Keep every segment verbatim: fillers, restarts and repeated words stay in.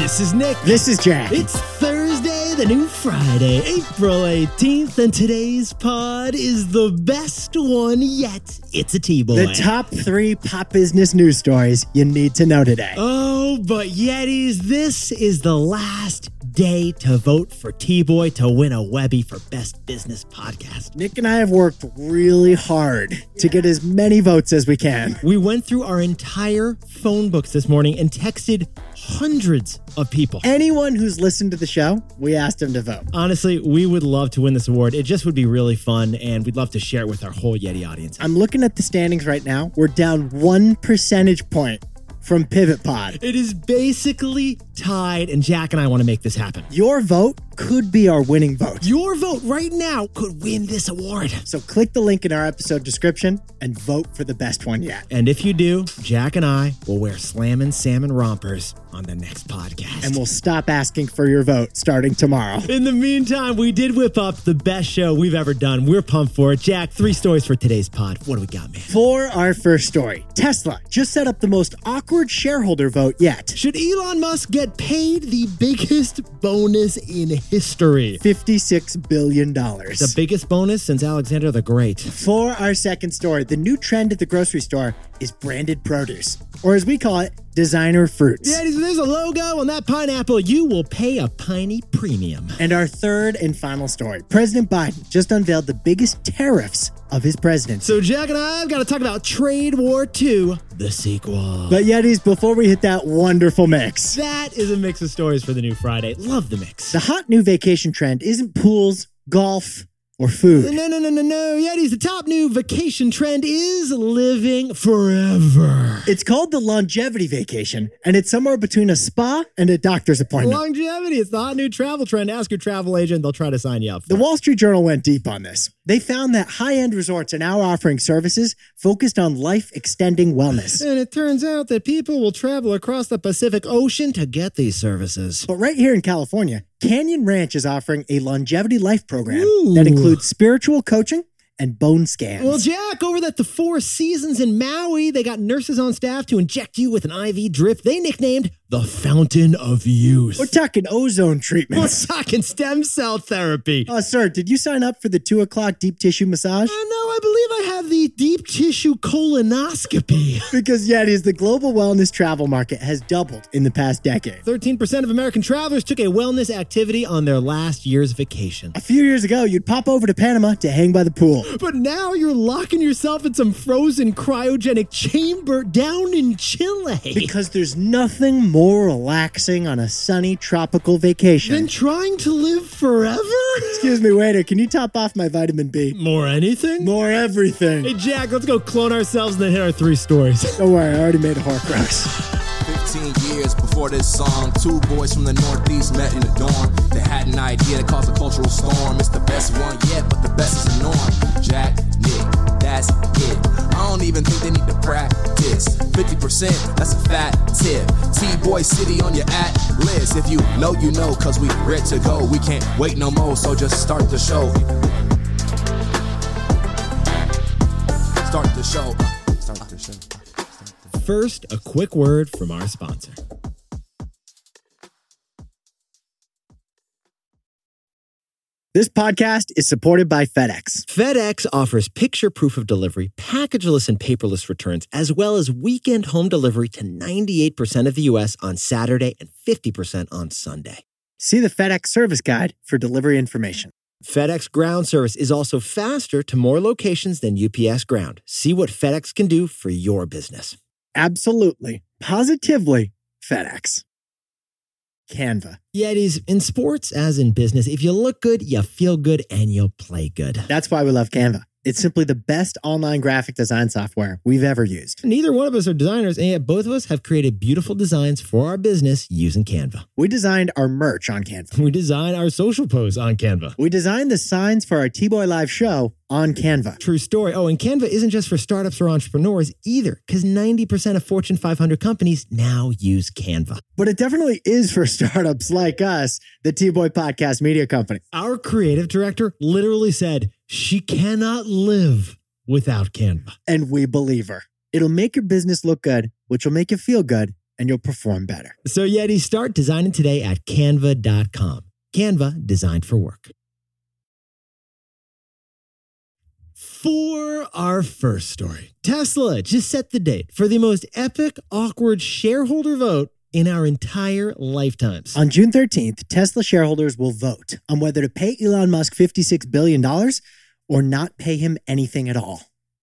This is Nick. This is Jack. It's Thursday, the new Friday, April eighteenth, and today's pod is the best one yet. It's a T-Boy. The top three pop business news stories you need to know today. Oh, but Yetis, this is the last day to vote for T-Boy to win a Webby for Best Business Podcast. Nick and I have worked really hard to get as many votes as we can. We went through our entire phone books this morning and texted hundreds of people. Anyone who's listened to the show, we asked them to vote. Honestly, we would love to win this award. It just would be really fun, and we'd love to share it with our whole Yeti audience. I'm looking at the standings right now. We're down one percentage point from Pivot Pod. It is basically tied, and Jack and I want to make this happen. Your vote could be our winning vote. Your vote right now could win this award. So click the link in our episode description and vote for the best one yet. And if you do, Jack and I will wear Slammin' Salmon rompers on the next podcast. And we'll stop asking for your vote starting tomorrow. In the meantime, we did whip up the best show we've ever done. We're pumped for it. Jack, three stories for today's pod. What do we got, man? For our first story, Tesla just set up the most awkward shareholder vote yet. Should Elon Musk get paid the biggest bonus in history? fifty-six billion dollars. The biggest bonus since Alexander the Great. For our second story, the new trend at the grocery store is branded produce, or as we call it, designer fruits. Yeah, if there's a logo on that pineapple, you will pay a piney premium. And our third and final story, President Biden just unveiled the biggest tariffs of his presidency. So Jack and I have got to talk about Trade War two, the sequel. But Yetis, before we hit that wonderful mix. That is a mix of stories for the new Friday. Love the mix. The hot new vacation trend isn't pools, golf, or food. No, no, no, no, no. Yetis, the top new vacation trend is living forever. It's called the longevity vacation, and it's somewhere between a spa and a doctor's appointment. Longevity. It's the hot new travel trend. Ask your travel agent. They'll try to sign you up for The it. Wall Street Journal went deep on this. They found that high-end resorts are now offering services focused on life-extending wellness. And it turns out that people will travel across the Pacific Ocean to get these services. But right here in California, Canyon Ranch is offering a longevity life program Ooh. that includes spiritual coaching and bone scans. Well, Jack, over at the Four Seasons in Maui, they got nurses on staff to inject you with an I V drip they nicknamed the Fountain of Youth. We're talking ozone We're treatments. talking stem cell therapy. Oh, sir, did you sign up for the two o'clock deep tissue massage? Uh, no, I believe I have the deep tissue colonoscopy. Because Yetis, the global wellness travel market has doubled in the past decade. thirteen percent of American travelers took a wellness activity on their last year's vacation. A few years ago, you'd pop over to Panama to hang by the pool. But now you're locking yourself in some frozen cryogenic chamber down in Chile. Because there's nothing more relaxing on a sunny tropical vacation. Then trying to live forever? Excuse me, waiter, can you top off my vitamin B? More anything? More everything. Hey, Jack, let's go clone ourselves and then hit our three stories. Don't worry, I already made a Horcrux. fifteen years before this song, two boys from the Northeast met in the dorm. They had an idea that caused a cultural storm. It's the best one yet, but the best is the norm. Jack, Nick, that's it. I don't even think they need to practice. fifty percent, that's a fat tip. T-Boy City on your at list. If you know, you know, cause we ready to go. We can't wait no more, so just start the show. Start the show. Start the show. First, a quick word from our sponsor. This podcast is supported by FedEx. FedEx offers picture proof of delivery, packageless and paperless returns, as well as weekend home delivery to ninety-eight percent of the U S on Saturday and fifty percent on Sunday. See the FedEx service guide for delivery information. FedEx Ground service is also faster to more locations than U P S Ground. See what FedEx can do for your business. Absolutely, positively FedEx. Canva. Yetis, in sports as in business, if you look good, you feel good, and you'll play good. That's why we love Canva. It's simply the best online graphic design software we've ever used. Neither one of us are designers, and yet both of us have created beautiful designs for our business using Canva. We designed our merch on Canva. We design our social posts on Canva. We designed the signs for our T-Boy Live show on Canva. True story. Oh, and Canva isn't just for startups or entrepreneurs either, because ninety percent of Fortune five hundred companies now use Canva. But it definitely is for startups like us, the T-Boy Podcast Media Company. Our creative director literally said she cannot live without Canva. And we believe her. It'll make your business look good, which will make you feel good, and you'll perform better. So Yeti, start designing today at canva dot com. Canva, designed for work. For our first story, Tesla just set the date for the most epic, awkward shareholder vote in our entire lifetimes. On June thirteenth, Tesla shareholders will vote on whether to pay Elon Musk fifty-six billion dollars or not pay him anything at all.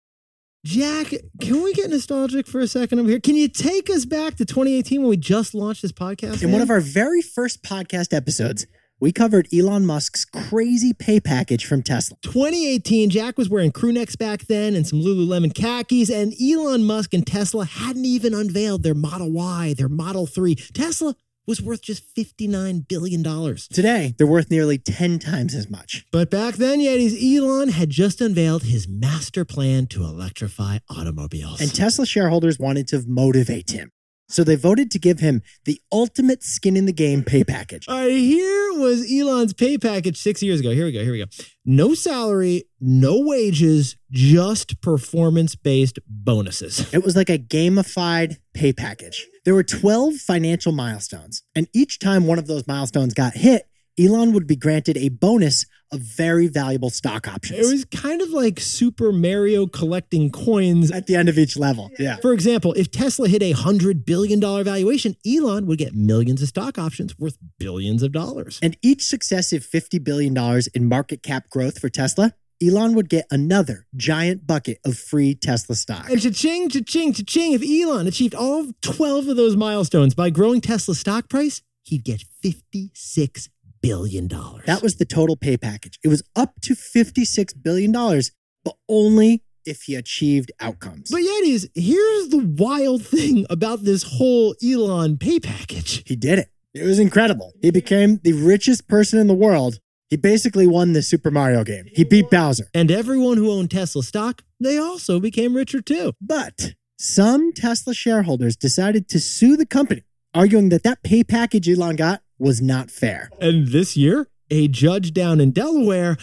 Jack, can we get nostalgic for a second over here? Can you take us back to twenty eighteen when we just launched this podcast? In man? one of our very first podcast episodes, we covered Elon Musk's crazy pay package from Tesla. twenty eighteen, Jack was wearing crew necks back then and some Lululemon khakis, and Elon Musk and Tesla hadn't even unveiled their Model Y, their Model three. Tesla was worth just fifty-nine billion dollars. Today, they're worth nearly ten times as much. But back then, Yetis, Elon had just unveiled his master plan to electrify automobiles. And Tesla shareholders wanted to motivate him. So they voted to give him the ultimate skin in the game pay package. All right, here was Elon's pay package six years ago. Here we go, here we go. No salary, no wages, just performance-based bonuses. It was like a gamified pay package. There were twelve financial milestones, and each time one of those milestones got hit, Elon would be granted a bonus of very valuable stock options. It was kind of like Super Mario collecting coins At the end of each level, yeah. For example, if Tesla hit a one hundred billion dollars valuation, Elon would get millions of stock options worth billions of dollars. And each successive fifty billion dollars in market cap growth for Tesla, Elon would get another giant bucket of free Tesla stock. And cha-ching, cha-ching, cha-ching, if Elon achieved all twelve of those milestones by growing Tesla's stock price, he'd get fifty-six billion dollars. That was the total pay package. It was up to fifty-six billion dollars, but only if he achieved outcomes. But Yetis, here's the wild thing about this whole Elon pay package. He did it. It was incredible. He became the richest person in the world. He basically won the Super Mario game. He beat Bowser. And everyone who owned Tesla stock, they also became richer too. But some Tesla shareholders decided to sue the company, arguing that that pay package Elon got was not fair. And this year, a judge down in Delaware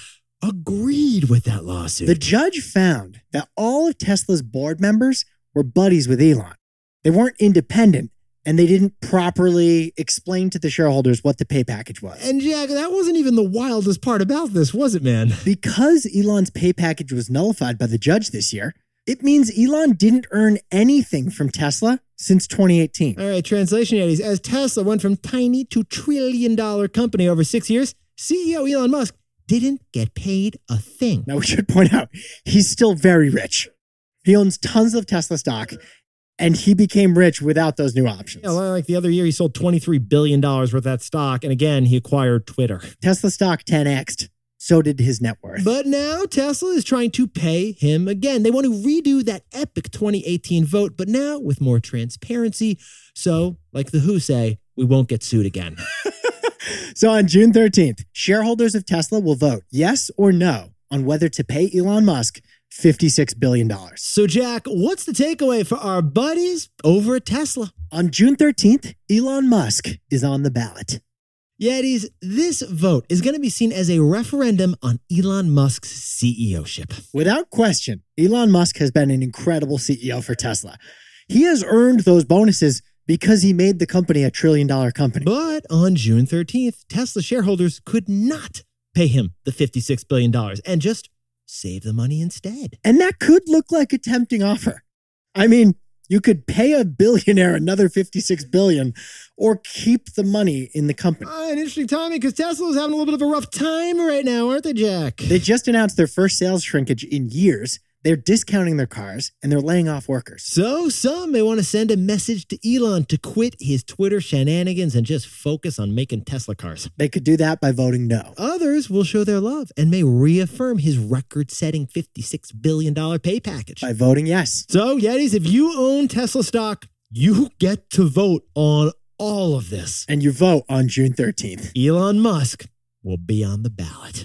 agreed with that lawsuit. The judge found that all of Tesla's board members were buddies with Elon. They weren't independent, and they didn't properly explain to the shareholders what the pay package was. And Jack, that wasn't even the wildest part about this, was it, man? Because Elon's pay package was nullified by the judge this year, it means Elon didn't earn anything from Tesla since twenty eighteen. All right, translation, Yetis. As Tesla went from tiny to trillion dollar company over six years, C E O Elon Musk didn't get paid a thing. Now, we should point out, he's still very rich. He owns tons of Tesla stock, and he became rich without those new options. Yeah, like the other year, he sold twenty-three billion dollars worth of that stock. And again, he acquired Twitter. Tesla stock ten X'd. So did his net worth. But now Tesla is trying to pay him again. They want to redo that epic twenty eighteen vote, but now with more transparency. So, like the W H O say, we won't get sued again. So on June thirteenth, shareholders of Tesla will vote yes or no on whether to pay Elon Musk fifty-six billion dollars. So, Jack, what's the takeaway for our buddies over at Tesla? On June thirteenth, Elon Musk is on the ballot. Yetis, this vote is going to be seen as a referendum on Elon Musk's C E O-ship. Without question, Elon Musk has been an incredible C E O for Tesla. He has earned those bonuses because he made the company a trillion dollar company. But on June thirteenth, Tesla shareholders could not pay him the fifty-six billion dollars and just save the money instead. And that could look like a tempting offer. I mean, you could pay a billionaire another fifty-six billion dollars or keep the money in the company. Uh, an interesting timing because Tesla's having a little bit of a rough time right now, aren't they, Jack? They just announced their first sales shrinkage in years. They're discounting their cars and they're laying off workers. So some may want to send a message to Elon to quit his Twitter shenanigans and just focus on making Tesla cars. They could do that by voting no. Others will show their love and may reaffirm his record-setting fifty-six billion dollars pay package. By voting yes. So, Yetis, if you own Tesla stock, you get to vote on all of this. And you vote on June thirteenth. Elon Musk will be on the ballot.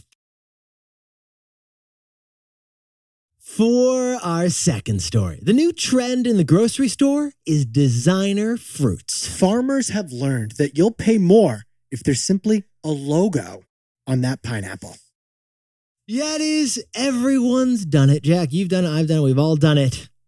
For our second story, the new trend in the grocery store is designer fruits. Farmers have learned that you'll pay more if there's simply a logo on that pineapple. Yeah, it is. Everyone's done it. Jack, you've done it. I've done it. We've all done it.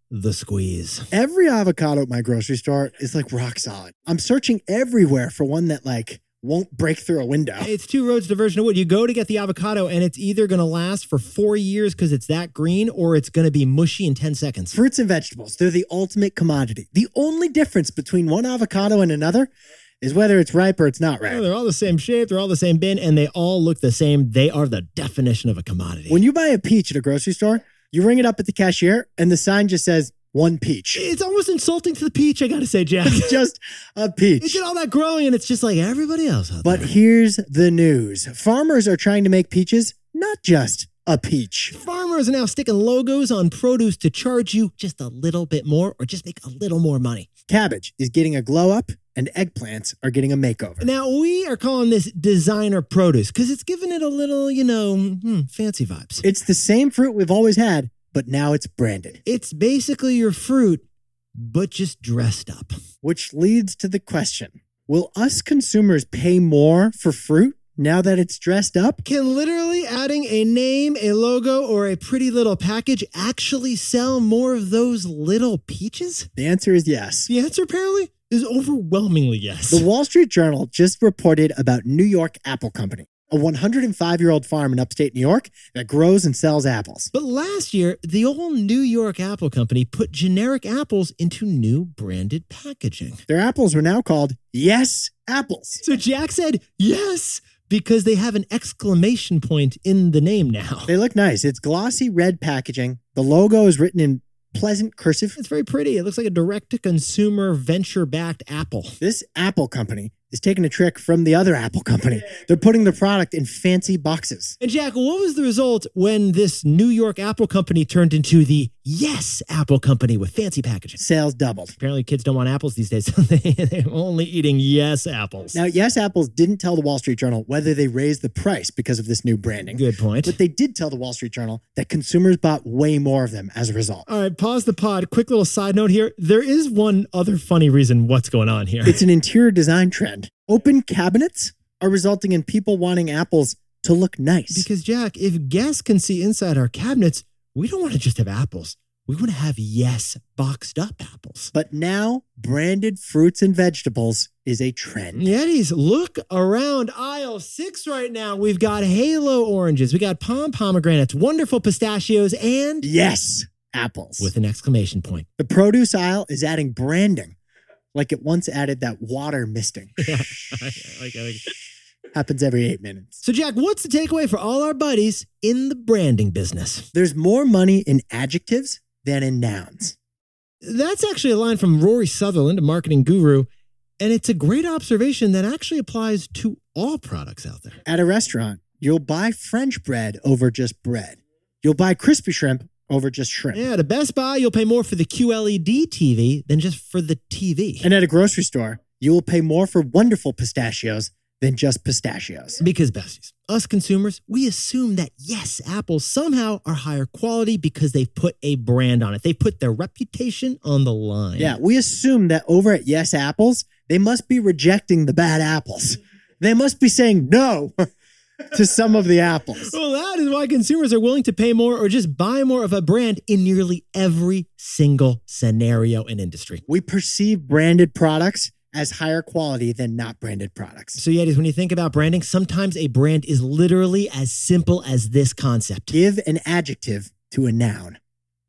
the squeeze. Every avocado at my grocery store is like rock solid. I'm searching everywhere for one that like won't break through a window. It's two roads to Virgin Wood. You go to get the avocado and it's either going to last for four years because it's that green or it's going to be mushy in ten seconds. Fruits and vegetables, they're the ultimate commodity. The only difference between one avocado and another is whether it's ripe or it's not ripe. Oh, they're all the same shape, they're all the same bin, and they all look the same. They are the definition of a commodity. When you buy a peach at a grocery store, you ring it up at the cashier and the sign just says one peach. It's almost insulting to the peach, I gotta say, Jack. It's just a peach. It did all that growing and it's just like everybody else out But there. here's the news. Farmers are trying to make peaches not just a peach. Farmers are now sticking logos on produce to charge you just a little bit more or just make a little more money. Cabbage is getting a glow up and eggplants are getting a makeover. Now, we are calling this designer produce because it's giving it a little, you know, hmm, fancy vibes. It's the same fruit we've always had, but now it's branded. It's basically your fruit, but just dressed up. Which leads to the question, will us consumers pay more for fruit now that it's dressed up? Can literally adding a name, a logo, or a pretty little package actually sell more of those little peaches? The answer is yes. The answer apparently is overwhelmingly yes. The Wall Street Journal just reported about New York Apple Company, a one hundred five-year-old farm in upstate New York that grows and sells apples. But last year, the old New York Apple Company put generic apples into new branded packaging. Their apples were now called Yes Apples. So Jack said, yes, because they have an exclamation point in the name now. They look nice. It's glossy red packaging. The logo is written in pleasant cursive. It's very pretty. It looks like a direct-to-consumer, venture-backed Apple. This Apple Company is taking a trick from the other Apple Company. They're putting the product in fancy boxes. And Jack, what was the result when this New York Apple Company turned into the Yes Apple Company with fancy packaging? Sales doubled. Apparently kids don't want apples these days, so they, they're only eating Yes apples. Now, Yes Apples didn't tell the Wall Street Journal whether they raised the price because of this new branding. Good point. But they did tell the Wall Street Journal that consumers bought way more of them as a result. All right, pause the pod. Quick little side note here. There is one other funny reason what's going on here. It's an interior design trend. Open cabinets are resulting in people wanting apples to look nice. Because, Jack, if guests can see inside our cabinets, we don't want to just have apples. We want to have Yes boxed up apples. But now, branded fruits and vegetables is a trend. Yetis, look around aisle six right now. We've got Halo oranges. We got Pom pomegranates, wonderful pistachios, and Yes Apples. with an exclamation point. The produce aisle is adding branding, like it once added that water misting. Yeah, I like, I like. Happens every eight minutes. So, Jack, what's the takeaway for all our buddies in the branding business? There's more money in adjectives than in nouns. That's actually a line from Rory Sutherland, a marketing guru, and it's a great observation that actually applies to all products out there. At a restaurant, you'll buy French bread over just bread. You'll buy crispy shrimp over just shrimp. Yeah, at a Best Buy, you'll pay more for the Q L E D T V than just for the T V. And at a grocery store, you will pay more for wonderful pistachios than just pistachios. Because, besties, us consumers, we assume that Yes apples somehow are higher quality because they've put a brand on it. They put their reputation on the line. Yeah, we assume that over at Yes Apples, they must be rejecting the bad apples. They must be saying no to some of the apples. Well, that is why consumers are willing to pay more or just buy more of a brand in nearly every single scenario and industry. We perceive branded products as higher quality than not branded products. So, Yetis, when you think about branding, sometimes a brand is literally as simple as this concept. Give an adjective to a noun.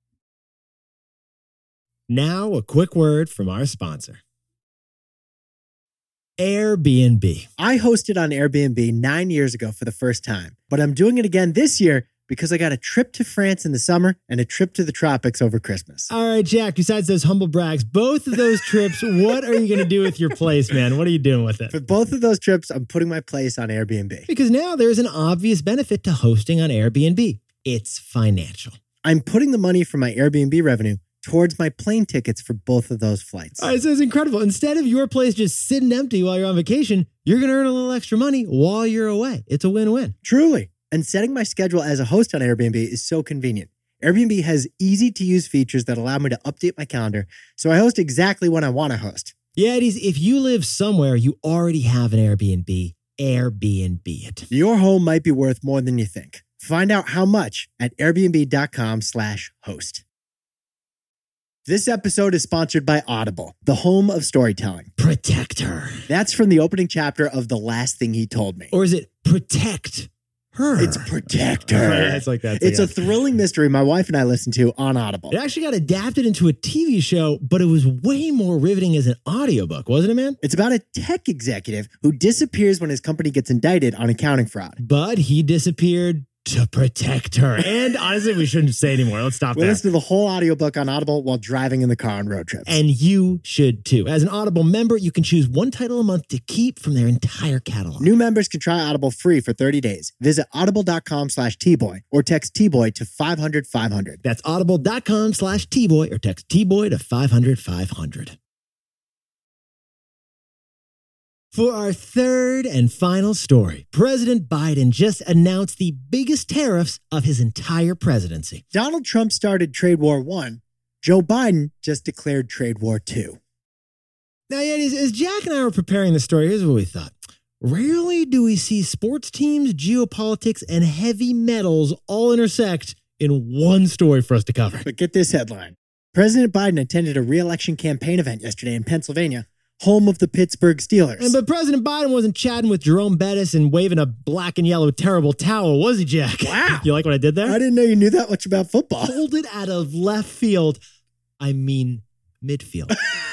Now, a quick word from our sponsor. Airbnb. I hosted on Airbnb nine years ago for the first time, but I'm doing it again this year because I got a trip to France in the summer and a trip to the tropics over Christmas. All right, Jack, besides those humble brags, both of those trips, what are you going to do with your place, man? What are you doing with it? For both of those trips, I'm putting my place on Airbnb. Because now there's an obvious benefit to hosting on Airbnb. It's financial. I'm putting the money from my Airbnb revenue towards my plane tickets for both of those flights. All right, so it's incredible. Instead of your place just sitting empty while you're on vacation, you're going to earn a little extra money while you're away. It's a win-win. Truly. And setting my schedule as a host on Airbnb is so convenient. Airbnb has easy-to-use features that allow me to update my calendar, so I host exactly when I want to host. Yeah, it is. If you live somewhere, you already have an Airbnb. Airbnb it. Your home might be worth more than you think. Find out how much at airbnb.com slash host. This episode is sponsored by Audible, the home of storytelling. Protect her. That's from the opening chapter of The Last Thing He Told Me. Or is it protect her? It's Protect Her. Yeah, it's like that. It's, It's like a thrilling mystery my wife and I listened to on Audible. It actually got adapted into a T V show, but it was way more riveting as an audiobook, wasn't it, man? It's about a tech executive who disappears when his company gets indicted on accounting fraud. But he disappeared to protect her. And honestly, we shouldn't say anymore. Let's stop We'll there. listen to the whole audiobook on Audible while driving in the car on road trips. And you should too. As an Audible member, you can choose one title a month to keep from their entire catalog. New members can try Audible free for thirty days. Visit audible.com slash T-Boy or text T-Boy to five hundred five hundred. That's audible.com slash T-Boy or text T-Boy to five hundred five hundred. For our third and final story, President Biden just announced the biggest tariffs of his entire presidency. Donald Trump started Trade War One. Joe Biden just declared Trade War Two. Now, yet, as, as Jack and I were preparing the story, here's what we thought. Rarely do we see sports teams, geopolitics, and heavy metals all intersect in one story for us to cover. But get this headline. President Biden attended a re-election campaign event yesterday in Pennsylvania, home of the Pittsburgh Steelers. And, but President Biden wasn't chatting with Jerome Bettis and waving a black and yellow terrible towel, was he, Jack? Wow. You like what I did there? I didn't know you knew that much about football. Pulled it out of left field. I mean, midfield.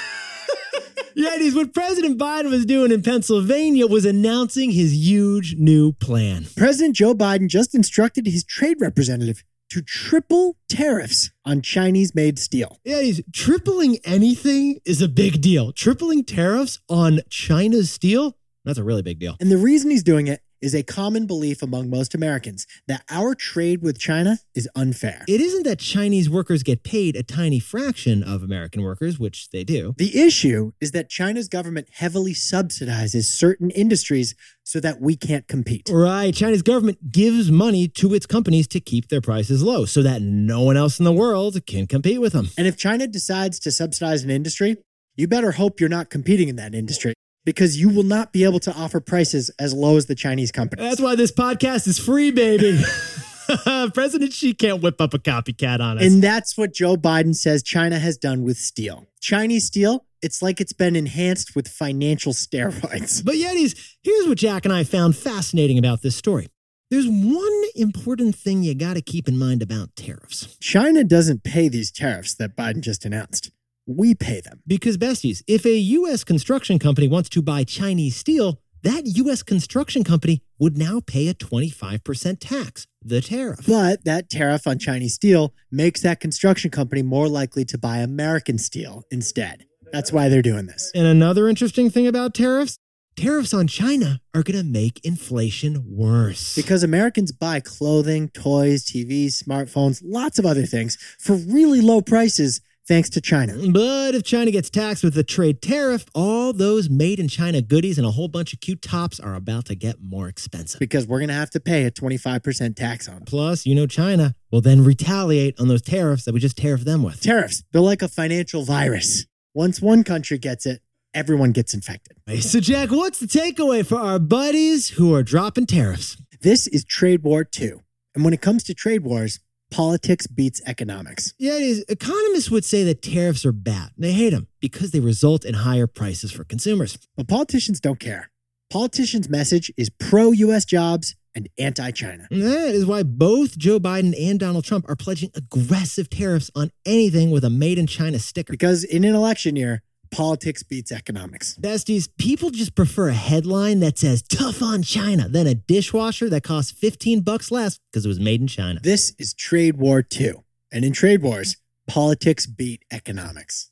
Yeah, he's what President Biden was doing in Pennsylvania was announcing his huge new plan. President Joe Biden just instructed his trade representative to triple tariffs on Chinese-made steel. Yeah, he's tripling anything is a big deal. Tripling tariffs on China's steel, that's a really big deal. And the reason he's doing it is a common belief among most Americans that our trade with China is unfair. It isn't that Chinese workers get paid a tiny fraction of American workers, which they do. The issue is that China's government heavily subsidizes certain industries so that we can't compete. Right. China's government gives money to its companies to keep their prices low so that no one else in the world can compete with them. And if China decides to subsidize an industry, you better hope you're not competing in that industry, because you will not be able to offer prices as low as the Chinese companies. That's why this podcast is free, baby. President Xi can't whip up a copycat on us. And that's what Joe Biden says China has done with steel. Chinese steel, it's like it's been enhanced with financial steroids. But yet, he's, here's what Jack and I found fascinating about this story. There's one important thing you got to keep in mind about tariffs. China doesn't pay these tariffs that Biden just announced. We pay them. Because, besties, if a U S construction company wants to buy Chinese steel, that U S construction company would now pay a twenty-five percent tax, the tariff. But that tariff on Chinese steel makes that construction company more likely to buy American steel instead. That's why they're doing this. And another interesting thing about tariffs, tariffs on China are going to make inflation worse. Because Americans buy clothing, toys, T Vs, smartphones, lots of other things for really low prices thanks to China. But if China gets taxed with a trade tariff, all those made in China goodies and a whole bunch of cute tops are about to get more expensive. Because we're going to have to pay a twenty-five percent tax on them. Plus, you know, China will then retaliate on those tariffs that we just tariffed them with. Tariffs, they're like a financial virus. Once one country gets it, everyone gets infected. So, Jack, what's the takeaway for our buddies who are dropping tariffs? This is Trade War Two. And when it comes to trade wars, politics beats economics. Yeah, it is. Economists would say that tariffs are bad. They hate them because they result in higher prices for consumers. But politicians don't care. Politicians' message is pro-U S jobs and anti-China. And that is why both Joe Biden and Donald Trump are pledging aggressive tariffs on anything with a made in China sticker. Because in an election year, politics beats economics. Besties, people just prefer a headline that says tough on China than a dishwasher that costs fifteen bucks less because it was made in China. This is Trade War Two. And in trade wars, politics beat economics.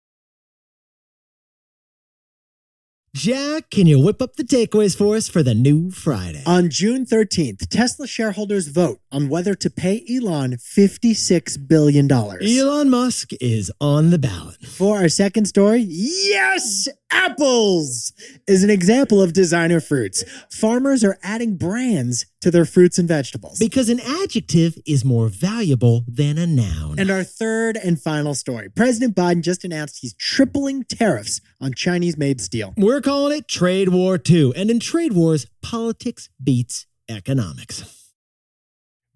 Jack, can you whip up the takeaways for us for the new Friday? On June thirteenth, Tesla shareholders vote on whether to pay Elon fifty-six billion dollars. Elon Musk is on the ballot. For our second story, yes, apples is an example of designer fruits. Farmers are adding brands to their fruits and vegetables. Because an adjective is more valuable than a noun. And our third and final story, President Biden just announced he's tripling tariffs on Chinese-made steel. We're calling it Trade War Two. And in trade wars, politics beats economics.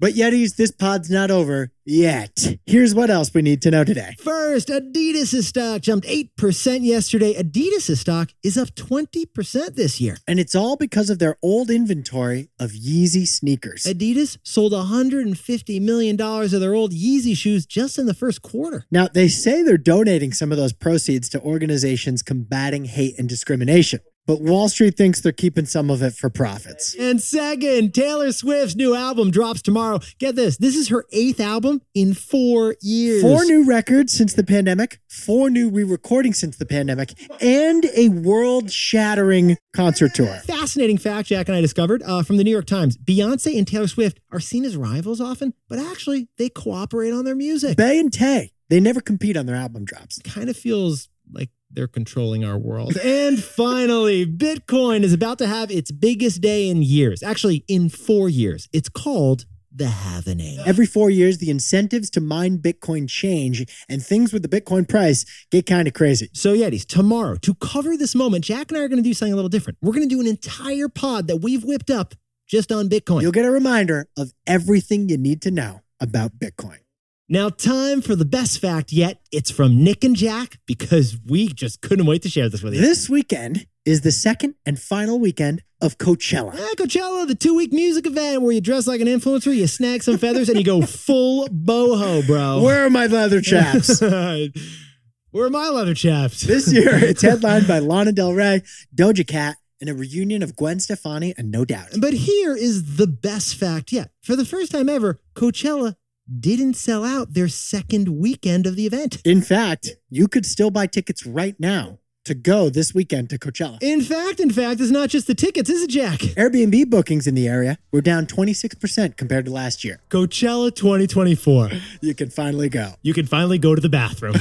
But Yetis, this pod's not over yet. Here's what else we need to know today. First, Adidas' stock jumped eight percent yesterday. Adidas' stock is up twenty percent this year. And it's all because of their old inventory of Yeezy sneakers. Adidas sold one hundred fifty million dollars of their old Yeezy shoes just in the first quarter. Now, they say they're donating some of those proceeds to organizations combating hate and discrimination. But Wall Street thinks they're keeping some of it for profits. And second, Taylor Swift's new album drops tomorrow. Get this, this is her eighth album in four years. Four new records since the pandemic, four new re-recordings since the pandemic, and a world-shattering concert tour. Fascinating fact Jack and I discovered uh, from the New York Times. Beyonce and Taylor Swift are seen as rivals often, but actually they cooperate on their music. Bey and Tay, they never compete on their album drops. Kind of feels like they're controlling our world. And finally, Bitcoin is about to have its biggest day in years. Actually, in four years. It's called the halvening. Every four years, the incentives to mine Bitcoin change, and things with the Bitcoin price get kind of crazy. So, Yetis, tomorrow, to cover this moment, Jack and I are going to do something a little different. We're going to do an entire pod that we've whipped up just on Bitcoin. You'll get a reminder of everything you need to know about Bitcoin. Now, time for the best fact yet. It's from Nick and Jack because we just couldn't wait to share this with you. This weekend is the second and final weekend of Coachella. Yeah, Coachella, the two-week music event where you dress like an influencer, you snag some feathers, and you go full boho, bro. Where are my leather chaps? Where are my leather chaps? This year, it's headlined by Lana Del Rey, Doja Cat, and a reunion of Gwen Stefani and No Doubt. But here is the best fact yet. For the first time ever, Coachella didn't sell out their second weekend of the event. In fact, you could still buy tickets right now to go this weekend to Coachella. In fact, in fact, it's not just the tickets, is it, Jack? Airbnb bookings in the area were down twenty-six percent compared to last year. Coachella twenty twenty-four. You can finally go. You can finally go to the bathroom.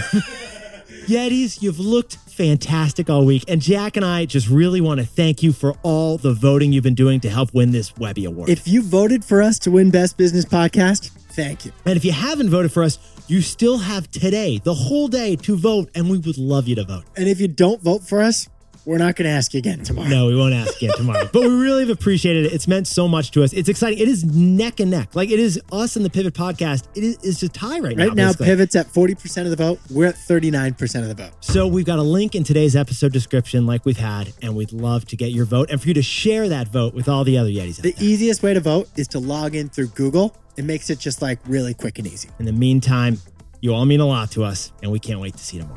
Yetis, you've looked fantastic all week, and Jack and I just really want to thank you for all the voting you've been doing to help win this Webby Award. If you voted for us to win Best Business Podcast, thank you. And if you haven't voted for us, you still have today, the whole day, to vote, and we would love you to vote. And if you don't vote for us, we're not going to ask you again tomorrow. No, we won't ask again tomorrow. But we really have appreciated it. It's meant so much to us. It's exciting. It is neck and neck. Like, it is us and the Pivot podcast. It is it's a tie right now. Right now, basically. Pivot's at forty percent of the vote. We're at thirty-nine percent of the vote. So we've got a link in today's episode description like we've had, and we'd love to get your vote and for you to share that vote with all the other Yetis out The there. easiest way to vote is to log in through Google. It makes it just like really quick and easy. In the meantime, you all mean a lot to us, and we can't wait to see you tomorrow.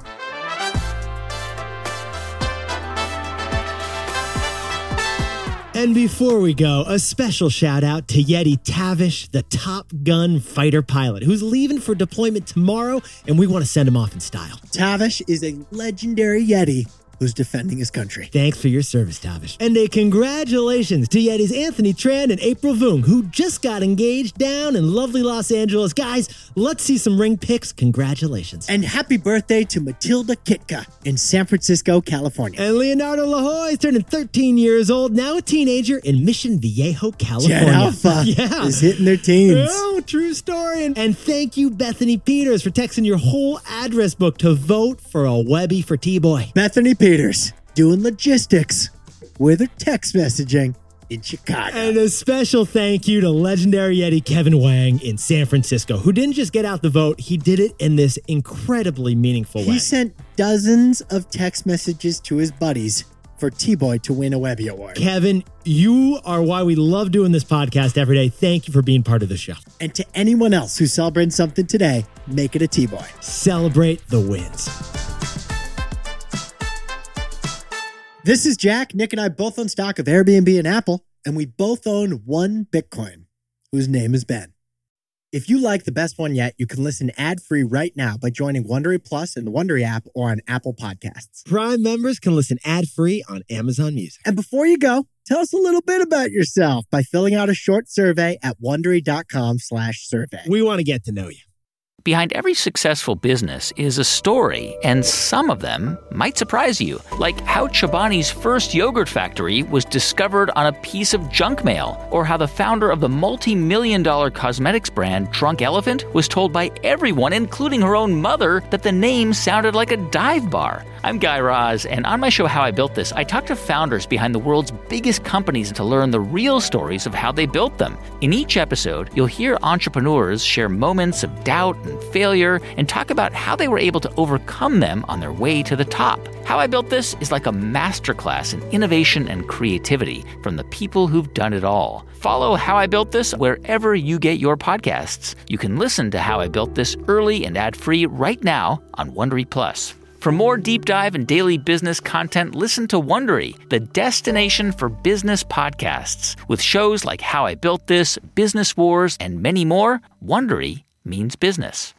And before we go, a special shout out to Yeti Tavish, the Top Gun fighter pilot, who's leaving for deployment tomorrow, and we want to send him off in style. Tavish is a legendary Yeti who's defending his country. Thanks for your service, Tavish. And a congratulations to Yeti's Anthony Tran and April Voong, who just got engaged down in lovely Los Angeles. Guys, let's see some ring pics. Congratulations. And happy birthday to Matilda Kitka in San Francisco, California. And Leonardo La Joy is turning thirteen years old, now a teenager in Mission Viejo, California. Gen Alpha yeah. is hitting their teens. Oh, true story. And, and thank you, Bethany Peters, for texting your whole address book to vote for a Webby for T-Boy. Bethany Peters doing logistics with her text messaging in Chicago. And a special thank you to legendary Yeti Kevin Wang in San Francisco, who didn't just get out the vote, he did it in this incredibly meaningful way. He sent dozens of text messages to his buddies for T-Boy to win a Webby Award. Kevin, you are why we love doing this podcast every day. Thank you for being part of the show. And to anyone else who's celebrating something today, make it a T-Boy. Celebrate the wins. This is Jack. Nick and I both own stock of Airbnb and Apple, and we both own one Bitcoin, whose name is Ben. If you like the best one yet, you can listen ad-free right now by joining Wondery Plus in the Wondery app or on Apple Podcasts. Prime members can listen ad-free on Amazon Music. And before you go, tell us a little bit about yourself by filling out a short survey at Wondery.com slash survey. We want to get to know you. Behind every successful business is a story, and some of them might surprise you. Like how Chobani's first yogurt factory was discovered on a piece of junk mail, or how the founder of the multi-million dollar cosmetics brand Drunk Elephant was told by everyone, including her own mother, that the name sounded like a dive bar. I'm Guy Raz, and on my show How I Built This, I talk to founders behind the world's biggest companies to learn the real stories of how they built them. In each episode, you'll hear entrepreneurs share moments of doubt and failure and talk about how they were able to overcome them on their way to the top. How I Built This is like a masterclass in innovation and creativity from the people who've done it all. Follow How I Built This wherever you get your podcasts. You can listen to How I Built This early and ad-free right now on Wondery Plus. For more deep dive and daily business content, listen to Wondery, the destination for business podcasts. With shows like How I Built This, Business Wars, and many more, Wondery means business.